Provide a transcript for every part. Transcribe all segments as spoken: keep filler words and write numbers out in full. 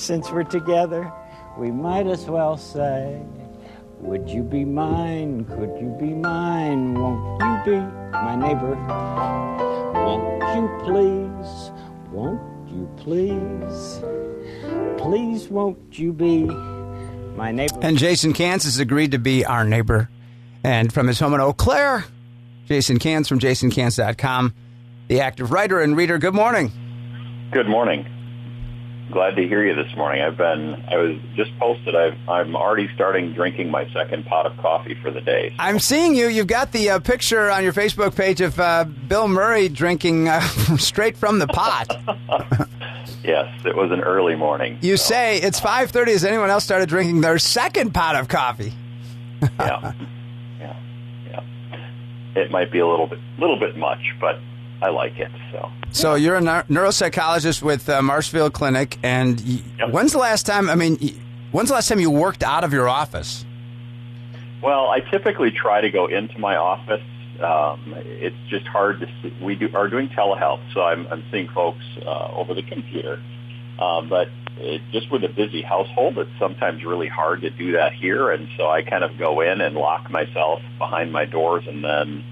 Since we're together, we might as well say, would you be mine? Could you be mine? Won't you be my neighbor? Won't you please? Won't you please? Please won't you be my neighbor? And Jason Kantz has agreed to be our neighbor. And from his home in Eau Claire, Jason Kantz from jason kantz dot com, the active writer and reader. Good morning. Good morning. Glad to hear you this morning. I've been, I was just posted, I've, I'm already starting drinking my second pot of coffee for the day. So. I'm seeing you. You've got the uh, picture on your Facebook page of uh, Bill Murray drinking uh, straight from the pot. Yes, it was an early morning. You so. say it's five thirty. Has anyone else started drinking their second pot of coffee? yeah, yeah, yeah. It might be a little bit, little bit much, but I like it. So, so you're a neur- neuropsychologist with uh, Marshfield Clinic, and y- yep. when's the last time? I mean, y- when's the last time you worked out of your office? Well, I typically try to go into my office. Um, it's just hard to see. We do are doing telehealth, so I'm, I'm seeing folks uh, over the computer. Uh, but it, just with a busy household, it's sometimes really hard to do that here, and so I kind of go in and lock myself behind my doors, and then.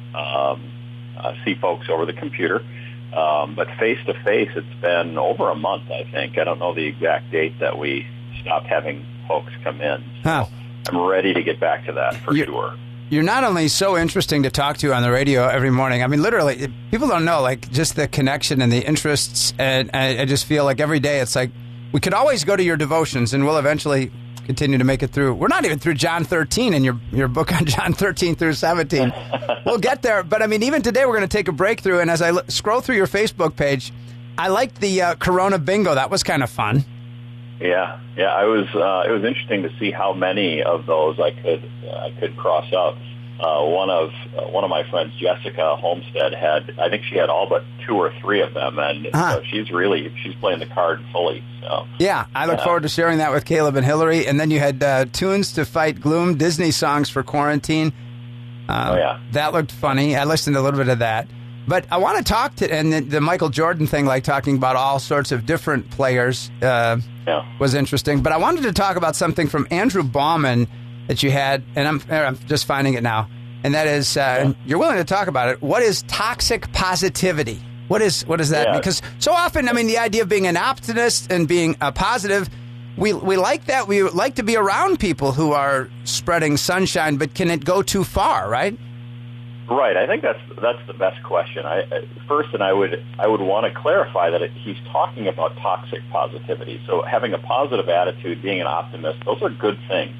Um, Uh, see folks over the computer. Um, but face-to-face, it's been over a month, I think. I don't know the exact date that we stopped having folks come in. So huh. I'm ready to get back to that for you're, sure. You're not only so interesting to talk to on the radio every morning. I mean, literally, people don't know, like, just the connection and the interests. And I, I just feel like every day it's like we could always go to your devotions, and we'll eventually continue to make it through. We're not even through John thirteen in your your book on John thirteen through seventeen. We'll get there. But, I mean, even today we're going to take a breakthrough. And as I l- scroll through your Facebook page, I liked the uh, Corona bingo. That was kind of fun. Yeah, yeah. I was. Uh, it was interesting to see how many of those I could uh, I could cross out. Uh, one of uh, one of my friends, Jessica Homestead, had I think she had all but two or three of them, and uh-huh. so she's really she's playing the card fully. So yeah, I look yeah. forward to sharing that with Caleb and Hillary. And then you had uh, Tunes to Fight Gloom, Disney songs for quarantine. Uh, oh yeah, that looked funny. I listened to a little bit of that. But I want to talk to, and the, the Michael Jordan thing, like talking about all sorts of different players, uh, yeah. was interesting. But I wanted to talk about something from Andrew Bauman that you had, and I'm, I'm just finding it now, and that is, uh, yeah. you're willing to talk about it. What is toxic positivity? What is what is that? Yeah. Because so often, I mean, the idea of being an optimist and being a positive, we we like that. We like to be around people who are spreading sunshine, but can it go too far, right? Right. I think that's that's the best question. I, I first, and I would I would want to clarify that it, he's talking about toxic positivity. So having a positive attitude, being an optimist, those are good things.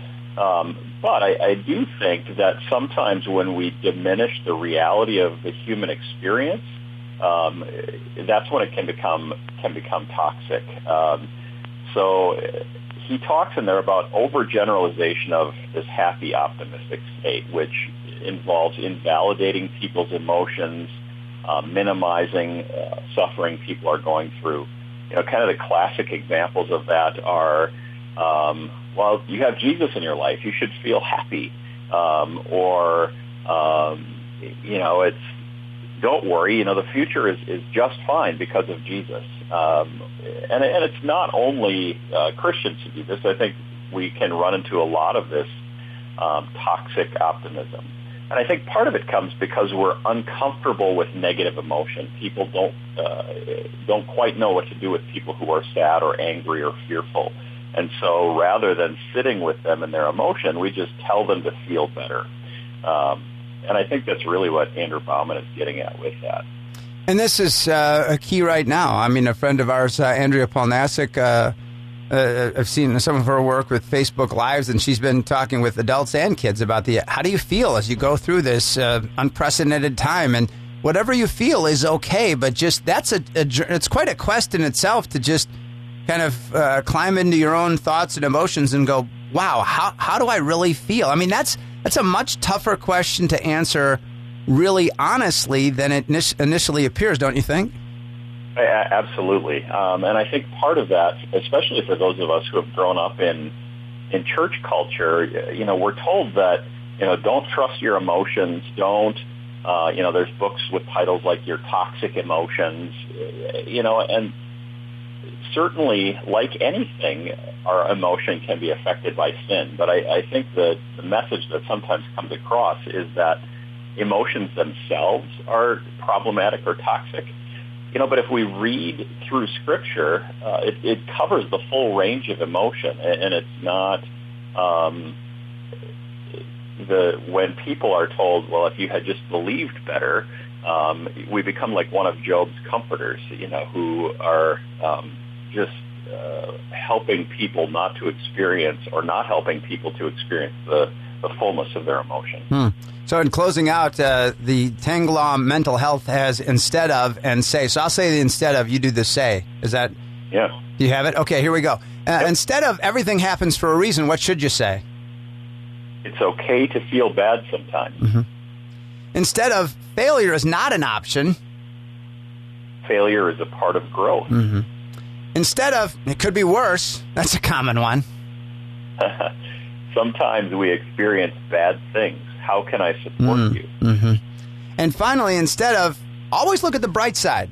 Um, but I, I do think that sometimes when we diminish the reality of the human experience, um, that's when it can become can become toxic. Um, so he talks in there about overgeneralization of this happy, optimistic state, which involves invalidating people's emotions, uh, minimizing uh, suffering people are going through. You know, kind of the classic examples of that are, um, well, you have Jesus in your life, you should feel happy. Um, or, um, you know, it's, don't worry, you know, the future is, is just fine because of Jesus. Um, and, and it's not only uh, Christians who do this. I think we can run into a lot of this um, toxic optimism. And I think part of it comes because we're uncomfortable with negative emotion. People don't uh, don't quite know what to do with people who are sad or angry or fearful. And so rather than sitting with them in their emotion, we just tell them to feel better. Um, and I think that's really what Andrew Bauman is getting at with that. And this is uh, a key right now. I mean, a friend of ours, uh, Andrea Polnasic, uh, uh, I've seen some of her work with Facebook Lives, and she's been talking with adults and kids about the how do you feel as you go through this uh, unprecedented time. And whatever you feel is okay, but just that's a, a it's quite a quest in itself to just kind of uh, climb into your own thoughts and emotions and go, wow, how how do I really feel? I mean, that's that's a much tougher question to answer really honestly than it initially appears, don't you think? Absolutely. Um, and I think part of that, especially for those of us who have grown up in in church culture, you know, we're told that, you know, don't trust your emotions, don't, uh, you know, there's books with titles like Your Toxic Emotions, you know, and certainly, like anything, our emotion can be affected by sin. But I, I think the, the message that sometimes comes across is that emotions themselves are problematic or toxic. You know, but if we read through Scripture, uh, it, it covers the full range of emotion, and, and it's not um, the when people are told, well, if you had just believed better, um, we become like one of Job's comforters, you know, who are um, just uh, helping people not to experience or not helping people to experience the, the fullness of their emotion. Hmm. So in closing out, uh, the Tangelaw Mental Health has instead of and say. So I'll say the instead of, you do the say. Is that? Yeah. Do you have it? Okay, here we go. Uh, yep. Instead of everything happens for a reason, what should you say? It's okay to feel bad sometimes. Mm-hmm. Instead of failure is not an option. Failure is a part of growth. Mm-hmm. Instead of it could be worse. That's a common one. Sometimes we experience bad things. How can I support mm-hmm. you? Mm-hmm. And finally, instead of always look at the bright side.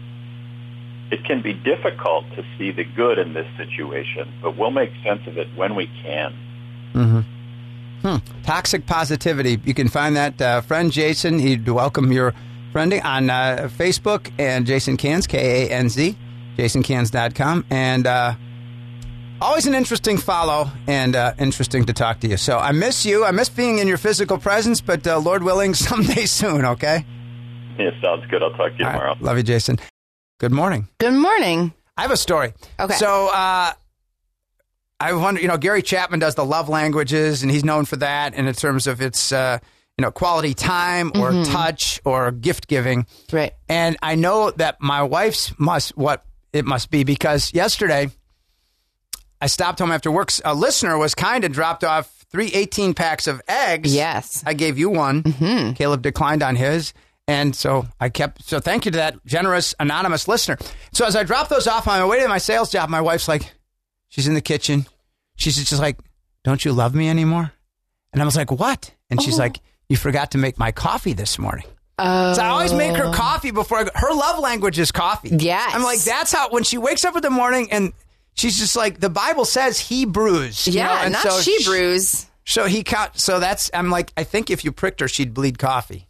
It can be difficult to see the good in this situation, but we'll make sense of it when we can. Mm-hmm. Hmm. Toxic positivity. You can find that uh, friend Jason. He'd welcome your friending on uh, Facebook and Jason Kanz, K A N Z, jason kanz dot com. And uh, always an interesting follow and uh, interesting to talk to you. So I miss you. I miss being in your physical presence, but uh, Lord willing, someday soon, okay? Yeah, sounds good. I'll talk to you All tomorrow. Right. Love you, Jason. Good morning. Good morning. I have a story. Okay. So, uh, I wonder, you know, Gary Chapman does the love languages, and he's known for that in terms of its, uh, you know, quality time or mm-hmm. touch or gift giving. Right. And I know that my wife's must, what it must be, because yesterday I stopped home after work. A listener was kind and dropped off three eighteen packs of eggs. Yes. I gave you one. Mm-hmm. Caleb declined on his. And so I kept, so thank you to that generous anonymous listener. So as I dropped those off on my way to my sales job, my wife's like, she's in the kitchen. She's just like, don't you love me anymore? And I was like, what? And she's oh. like, you forgot to make my coffee this morning. Oh. So I always make her coffee before I go. Her love language is coffee. Yes. I'm like, that's how, when she wakes up in the morning and she's just like, the Bible says he brews. Yeah, you know? And not so she she, brews. So he caught, so that's, I'm like, I think if you pricked her, she'd bleed coffee.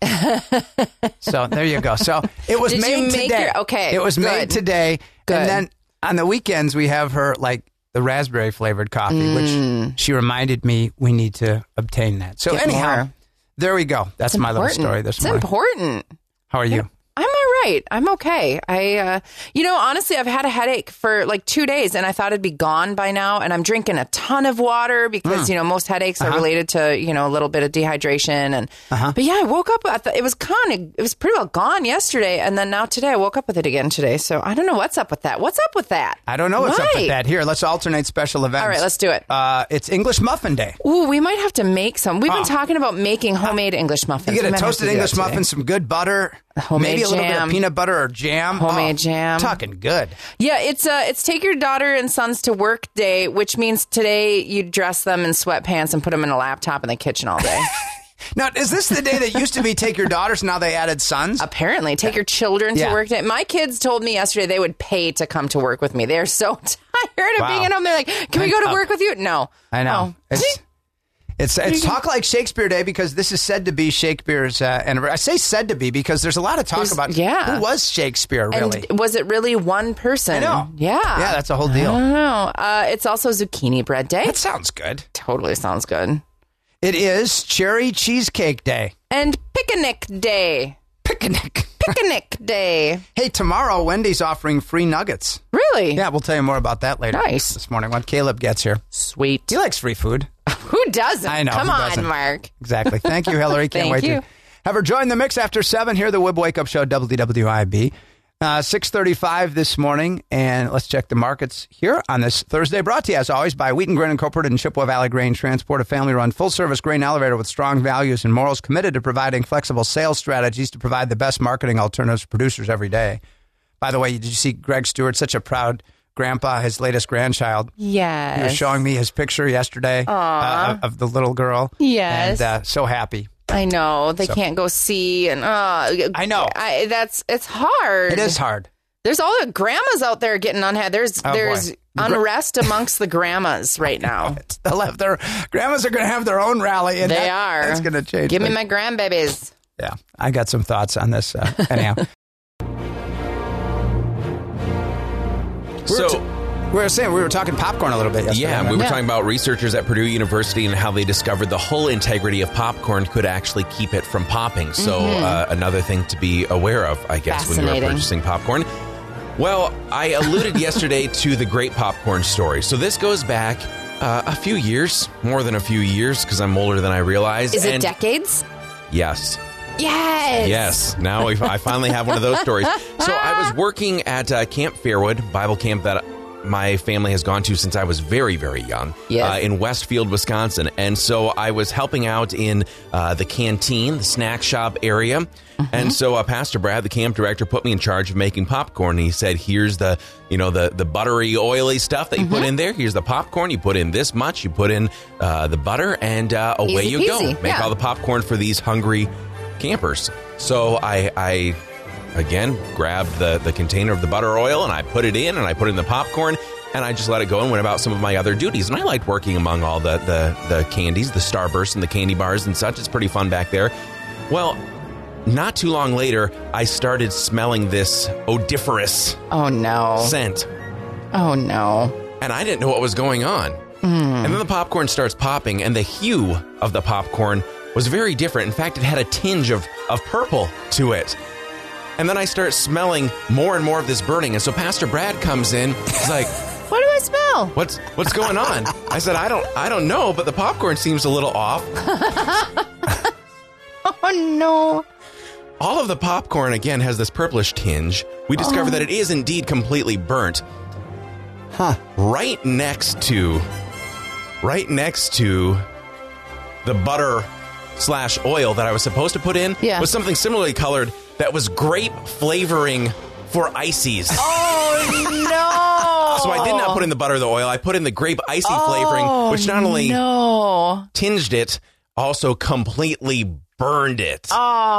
So there you go. So it was Did made you make today. Your, okay. It was good. made today. Good. And then on the weekends, we have her like the raspberry flavored coffee, mm. which she reminded me we need to obtain that. So Get anyhow, more. There we go. That's it's my important. little story this it's morning. It's important. How are you? I'm all right. I'm okay. I, uh, you know, honestly, I've had a headache for like two days and I thought it'd be gone by now. And I'm drinking a ton of water because, mm. you know, most headaches uh-huh. are related to, you know, a little bit of dehydration. And, uh-huh. but yeah, I woke up, I thought it was kind of, it was pretty well gone yesterday. And then now today I woke up with it again today. So I don't know what's up with that. What's up with that? I don't know what's right. up with that. Here, let's alternate special events. All right, let's do it. Uh, it's English Muffin Day. Ooh, we might have to make some. We've oh. been talking about making homemade uh, English muffins. You get a toasted English muffin, some good butter. Homemade maybe a little jam. bit of peanut butter or jam. Homemade oh, jam. Talking good. Yeah, it's uh, it's take your daughter and sons to work day, which means today you dress them in sweatpants and put them in a laptop in the kitchen all day. Now, is this the day that used to be take your daughters, now they added sons? Apparently. Take your children to yeah. work day. My kids told me yesterday they would pay to come to work with me. They're so tired of wow. being at home. They're like, can we go to work with you? No. I know. Oh. It's... It's it's Talk Like Shakespeare Day because this is said to be Shakespeare's uh, anniversary. I say said to be because there's a lot of talk there's, about yeah. who was Shakespeare, really. And was it really one person? I know. Yeah. Yeah, that's a whole deal. I don't know. Uh, it's also Zucchini Bread Day. That sounds good. Totally sounds good. It is Cherry Cheesecake Day. And Picnic Day. Picnic. Picnic Day. Hey, tomorrow Wendy's offering free nuggets. Really? Yeah, we'll tell you more about that later. Nice. This morning when Caleb gets here. Sweet. He likes free food. Who doesn't? I know. Come on, doesn't? Mark. Exactly. Thank you, Hillary. Can't Thank wait you. to have her join the mix after seven here, the Wib Wake Up Show, W W I B. Uh, six thirty-five this morning, and let's check the markets here on this Thursday, brought to you, as always, by Wheaton Grain Incorporated and Chippewa Valley Grain Transport, a family-run, full-service grain elevator with strong values and morals, committed to providing flexible sales strategies to provide the best marketing alternatives to producers every day. By the way, did you see Greg Stewart, such a proud grandpa, his latest grandchild? Yes. He was showing me his picture yesterday uh, of, of the little girl. Yes. And uh, so happy. I know. They So- can't go see. and uh, I know. I, that's It's hard. It is hard. There's all the grandmas out there getting unhappy. There's Oh, there's boy. unrest amongst the grandmas right now. They'll have their grandmas are going to have their own rally, and They that- are. That's going to change. Give me things. my grandbabies. Yeah, I got some thoughts on this. Uh, anyhow, So, we were saying we were talking popcorn a little bit yesterday. yeah, we right? were Yeah. talking about researchers at Purdue University and how they discovered the whole integrity of popcorn could actually keep it from popping. So, uh, another thing to be aware of, I guess, when you're Fascinating. purchasing popcorn. Well, I alluded yesterday to the great popcorn story. So this goes back uh, a few years, more than a few years, because I'm older than I realized. Is it And- decades? Yes. Yes. Yes. Now we- I finally have one of those stories. So I was working at uh, Camp Fairwood, Bible camp that my family has gone to since I was very, very young, Yes. uh, in Westfield, Wisconsin. And so I was helping out in uh, the canteen, the snack shop area. And so uh, Pastor Brad, the camp director, put me in charge of making popcorn. He said, here's the, you know, the, the buttery, oily stuff that you put in there. Here's the popcorn. You put in this much. You put in uh, the butter, and uh, away Easy you go. peasy, Make yeah. all the popcorn for these hungry campers. So I, I again grabbed the, the container of the butter oil and I put it in and I put in the popcorn and I just let it go and went about some of my other duties. And I liked working among all the, the, the candies, the Starbursts and the candy bars and such. It's pretty fun back there. Well, not too long later, I started smelling this odoriferous Oh no. scent. Oh no. And I didn't know what was going on. And then the popcorn starts popping, and the hue of the popcorn was very different. In fact, it had a tinge of, of purple to it. And then I start smelling more and more of this burning. And so Pastor Brad comes in. He's like, What do I smell? What's what's going on? I said, I don't I don't know, but the popcorn seems a little off. Oh no. All of the popcorn, again, has this purplish tinge. We discover that it is indeed completely burnt. Huh. Right next to, right next to the butter slash oil that I was supposed to put in Yeah. was something similarly colored that was grape flavoring for ices. Oh no. So I did not put in the butter or the oil. I put in the grape icy flavoring, which not only No. tinged it, also completely burned it.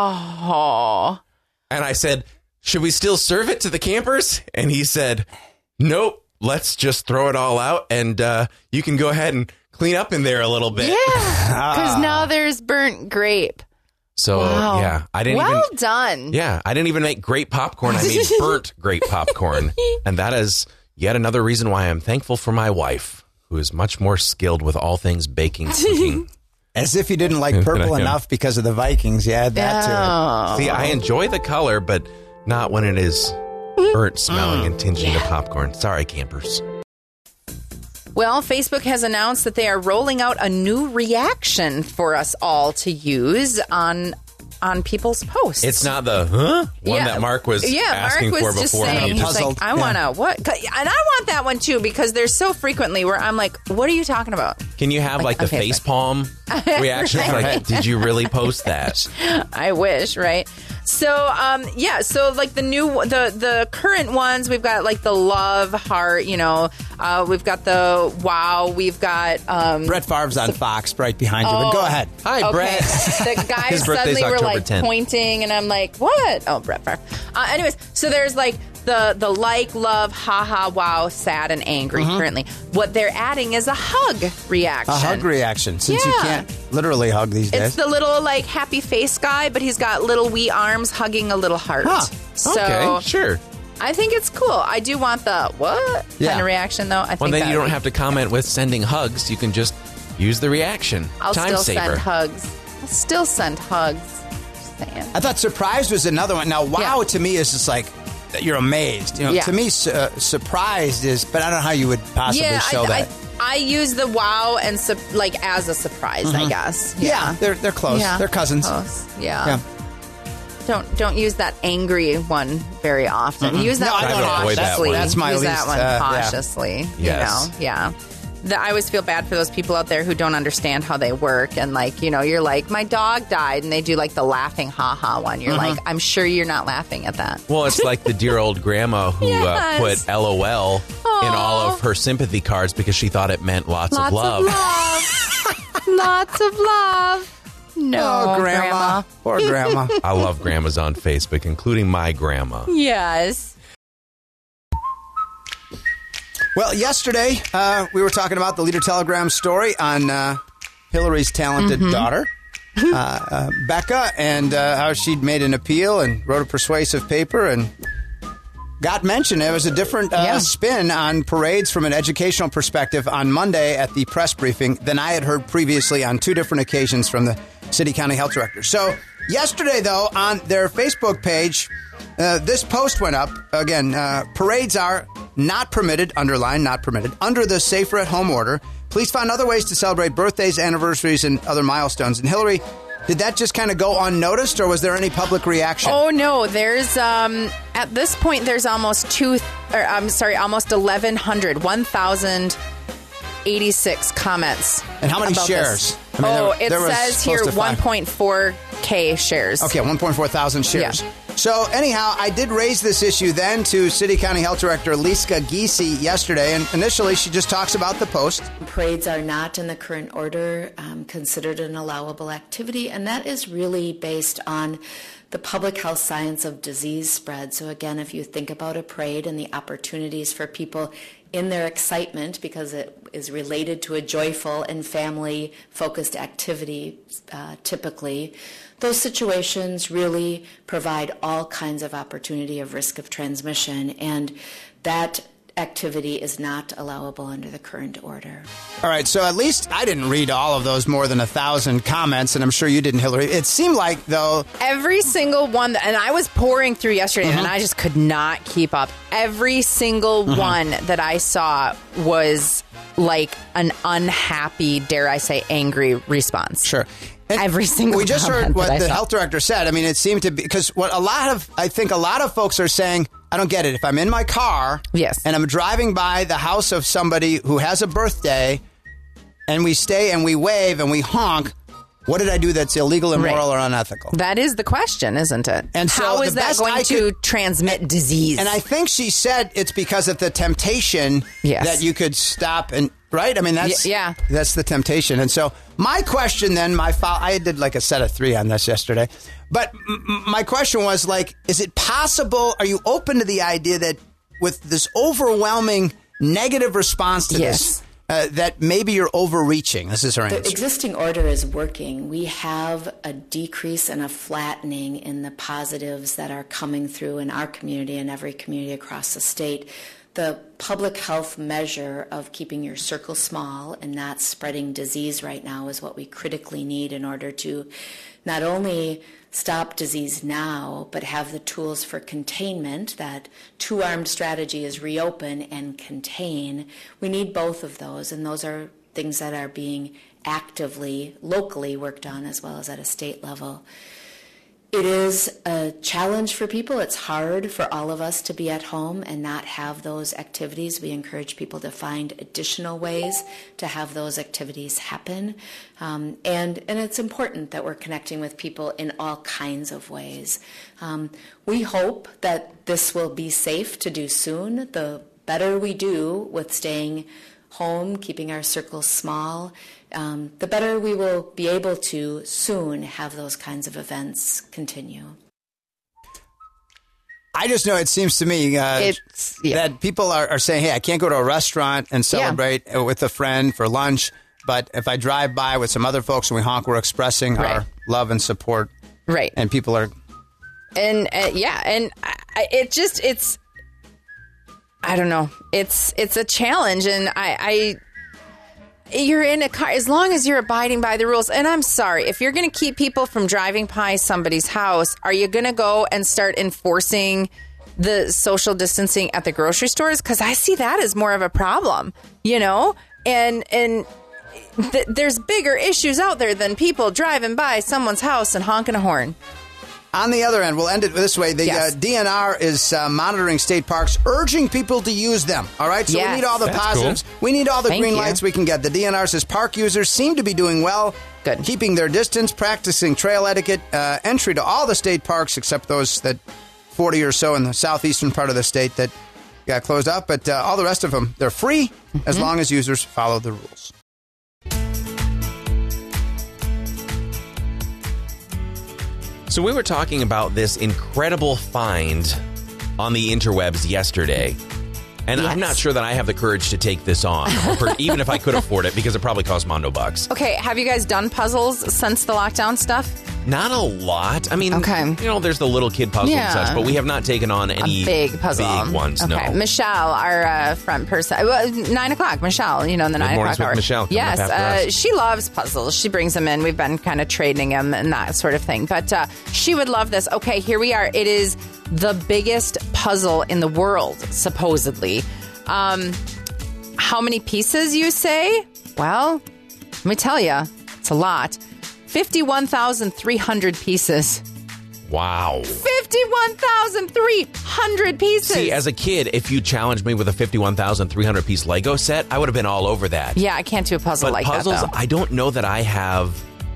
Oh. And I said, should we still serve it to the campers? And he said, nope, let's just throw it all out and uh, you can go ahead and clean up in there a little bit. Yeah. Because now there's burnt grape. So, Wow. yeah, I didn't well even. done. Yeah, I didn't even make grape popcorn. I made burnt grape popcorn. And that is yet another reason why I'm thankful for my wife, who is much more skilled with all things baking, cooking. As if you didn't like purple Yeah. enough because of the Vikings. You add that to Oh. See, I enjoy the color, but not when it is burnt smelling and tinging the popcorn. Sorry, campers. Well, Facebook has announced that they are rolling out a new reaction for us all to use on on people's posts. It's not the huh one Yeah. that Mark was yeah, asking Mark was for just before. saying, me. he's Puzzled. like, I Yeah. want to what? And I want that one too because there's so frequently where I'm like, what are you talking about? Can you have like, Like, the okay, face palm reaction? Right. Like, did you really post that? I wish, right? So, um, yeah, so like the new, the the current ones, we've got like the love heart, you know, uh, we've got the wow, we've got um, Brett Favre's on Fox right behind you. But go ahead. Hi, okay. Brett. The guys His birthday's suddenly were October like tenth. pointing, and I'm like, what? Oh, Brett Favre. Uh, anyways, so there's like the the like, love, haha, wow, sad, and angry. Currently, what they're adding is a hug reaction. A hug reaction, since you Yeah. can't literally hug these days. It's the little like happy face guy, but he's got little wee arms hugging a little heart. Huh. So Okay, sure. I think it's cool. I do want the what Yeah. kind of reaction though. I Well, think then that you don't would be- have to comment with sending hugs. You can just use the reaction. I'll Time still saver. send hugs. I'll still send hugs. Just saying. I thought surprised was another one. Now, wow Yeah. to me is just like that you're amazed. You know, Yeah. to me, su- uh, surprised is, but I don't know how you would possibly Yeah, show I, that. I, I use the wow and su- like as a surprise, I guess. yeah, they're they're close. Yeah. They're cousins. Close. Yeah. Yeah. Don't don't use that angry one very often. Use that No, I one don't avoid cautiously. that one. That's my use least, that one uh, yeah. cautiously. Yes. You know, yeah. The, I always feel bad for those people out there who don't understand how they work, and like you know, you're like, my dog died, and they do like the laughing ha ha one. You're like, I'm sure you're not laughing at that. Well, it's like the dear old grandma who uh, Yes. put L O L in all Aw. of her sympathy cards because she thought it meant lots, Lots of love. of love. Lots of love. No, oh, grandma. Poor grandma. I love grandmas on Facebook, including my grandma. Yes. Well, yesterday uh, we were talking about the Leader Telegram story on uh, Hillary's talented mm-hmm. daughter, uh, uh, Becca, and uh, how she'd made an appeal and wrote a persuasive paper and got mentioned. It was a different uh, yeah. spin on parades from an educational perspective on Monday at the press briefing than I had heard previously on two different occasions from the city county health director. So yesterday, though, on their Facebook page, uh, this post went up. Again, uh, parades are not permitted, underline, not permitted, under the Safer at Home order. Please find other ways to celebrate birthdays, anniversaries, and other milestones. And Hillary, did that just kind of go unnoticed, or was there any public reaction? Oh, no. There's, um, at this point, there's almost two, or I'm sorry, almost eleven hundred, one thousand eighty-six comments. And how many about shares? This. I mean, oh, there, it there says here one point four K shares. Okay, one point four thousand shares. Yeah. So anyhow, I did raise this issue then to City County Health Director Liska Giese yesterday, and initially she just talks about the post. Parades are not in the current order um, considered an allowable activity, and that is really based on the public health science of disease spread. So again, if you think about a parade and the opportunities for people in their excitement, because it is related to a joyful and family-focused activity uh, typically, those situations really provide all kinds of opportunity of risk of transmission, and that activity is not allowable under the current order. All right, so at least I didn't read all of those more than a thousand comments, and I'm sure you didn't, Hillary. It seemed like, though... Every single one, that, and I was pouring through yesterday, mm-hmm. and I just could not keep up. Every single mm-hmm. one that I saw was like an unhappy, dare I say, angry response. Sure. And every single we just heard what the saw. health director said. I mean, it seemed to be because what a lot of I think a lot of folks are saying, I don't get it. If I'm in my car, yes, and I'm driving by the house of somebody who has a birthday, and we stay and we wave and we honk, what did I do that's illegal, immoral, right. or unethical? That is the question, isn't it? And so how is that going I to could, transmit and, disease? And I think she said it's because of the temptation yes. that you could stop and. Right? I mean, that's y- yeah. that's the temptation. And so my question then, my fo- I did like a set of three on this yesterday. But m- my question was like, is it possible, are you open to the idea that with this overwhelming negative response to yes. this, uh, that maybe you're overreaching? This is her answer. The existing order is working. We have a decrease and a flattening in the positives that are coming through in our community and every community across the state. The public health measure of keeping your circle small and not spreading disease right now is what we critically need in order to not only stop disease now, but have the tools for containment. That two-armed strategy is reopen and contain. We need both of those, and those are things that are being actively, locally worked on as well as at a state level. It is a challenge for people. It's hard for all of us to be at home and not have those activities. We encourage people to find additional ways to have those activities happen. Um, and, and it's important that we're connecting with people in all kinds of ways. Um, we hope that this will be safe to do soon. The better we do with staying home, keeping our circles small, Um, the better we will be able to soon have those kinds of events continue. I just know it seems to me uh, it's, yeah. that people are, are saying, hey, I can't go to a restaurant and celebrate yeah. with a friend for lunch, but if I drive by with some other folks and we honk, we're expressing right. our love and support. Right. And people are... And uh, yeah, and I, it just, it's, I don't know. It's, it's a challenge, and I... I You're in a car, as long as you're abiding by the rules. And I'm sorry, if you're going to keep people from driving by somebody's house, are you going to go and start enforcing the social distancing at the grocery stores? Because I see that as more of a problem, you know? And and th- there's bigger issues out there than people driving by someone's house and honking a horn. On the other end, we'll end it this way. The yes. uh, D N R is uh, monitoring state parks, urging people to use them. All right? So yes. we need all the That's positives. cool. We need all the Thank green you. lights we can get. The D N R says park users seem to be doing well, Good. keeping their distance, practicing trail etiquette. Uh, entry to all the state parks, except those that forty or so in the southeastern part of the state that got closed up. But uh, all the rest of them, they're free mm-hmm. as long as users follow the rules. So we were talking about this incredible find on the interwebs yesterday. And Yes. I'm not sure that I have the courage to take this on, or even if I could afford it, because it probably costs Mondo bucks. Okay, have you guys done puzzles since the lockdown stuff? Not a lot. I mean, Okay. you know, there's the little kid puzzle Yeah. and such, but we have not taken on any A big puzzle. big ones, okay. no. Michelle, our uh, front person, well, nine o'clock, Michelle, you know, in the Good nine Mornings o'clock with hour. Michelle coming Yes, up after uh, us. she loves puzzles. She brings them in. We've been kind of trading them and that sort of thing. But uh, she would love this. Okay, here we are. It is the biggest puzzle in the world, supposedly. Um, how many pieces, you say? Well, let me tell you, it's a lot. fifty-one thousand three hundred pieces. Wow. fifty-one thousand three hundred pieces. See, as a kid, if you challenged me with a fifty-one thousand three hundred piece Lego set, I would have been all over that. Yeah, I can't do a puzzle But like puzzles, that, though. I don't know that I have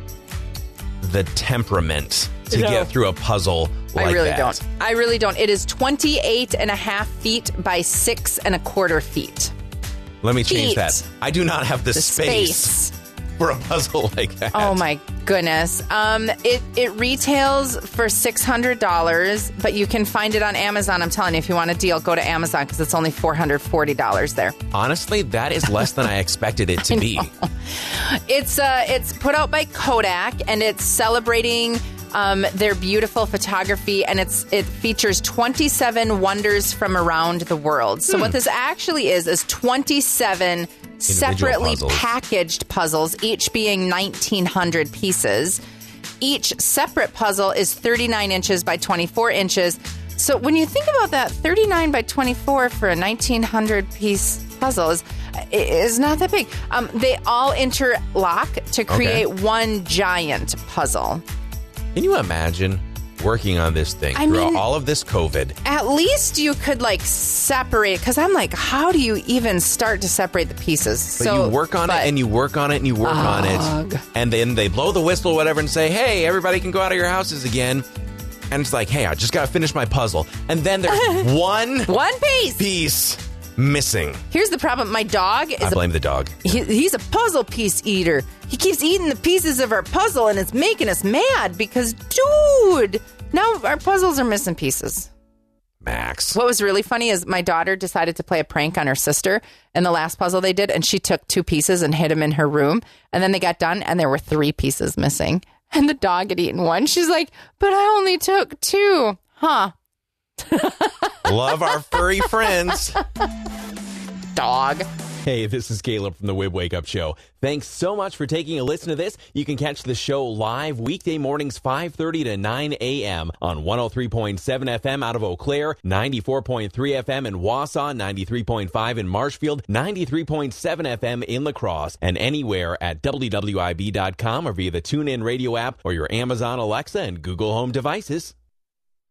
the temperament to No. get through a puzzle like I really that. don't. I really don't. It is twenty-eight and a half feet by six and a quarter feet. Let me change Feet. that. I do not have the, The space, space. for a puzzle like that. Oh my goodness. Um, it, it retails for six hundred dollars, but you can find it on Amazon. I'm telling you, if you want a deal, go to Amazon because it's only four hundred forty dollars there. Honestly, that is less than I expected it to be. It's uh, it's put out by Kodak, and it's celebrating um, their beautiful photography, and it's it features twenty-seven wonders from around the world. So what this actually is is twenty-seven separately puzzles. packaged puzzles, each being nineteen hundred pieces. Each separate puzzle is thirty-nine inches by twenty-four inches. So when you think about that, thirty-nine by twenty-four for a nineteen hundred piece puzzle is, is not that big. Um, they all interlock to create Okay. one giant puzzle. Can you imagine working on this thing I through mean- all of this COVID? At least you could like separate, because I'm like, how do you even start to separate the pieces? But so you work on but- it and you work on it and you work on Ugh. it. And then they blow the whistle or whatever and say, hey, everybody can go out of your houses again. And it's like, hey, I just got to finish my puzzle. And then there's one one piece. piece missing. Here's the problem: my dog is I a blame the dog. He, he's a puzzle piece eater. He keeps eating the pieces of our puzzle, and it's making us mad because, dude, now our puzzles are missing pieces. Max. What was really funny is my daughter decided to play a prank on her sister in the last puzzle they did, and she took two pieces and hid them in her room, and then they got done, and there were three pieces missing, and the dog had eaten one. She's like, but I only took two. Huh. Love our furry friends. Dog. Hey, this is Caleb from the Wib Wake Up Show. Thanks so much for taking a listen to this. You can catch the show live weekday mornings five thirty to nine a.m. on one oh three point seven F M out of Eau Claire, ninety-four point three F M in Wausau, ninety-three point five in Marshfield, ninety-three point seven F M in La Crosse, and anywhere at W W I B dot com or via the TuneIn Radio app or your Amazon Alexa and Google Home devices.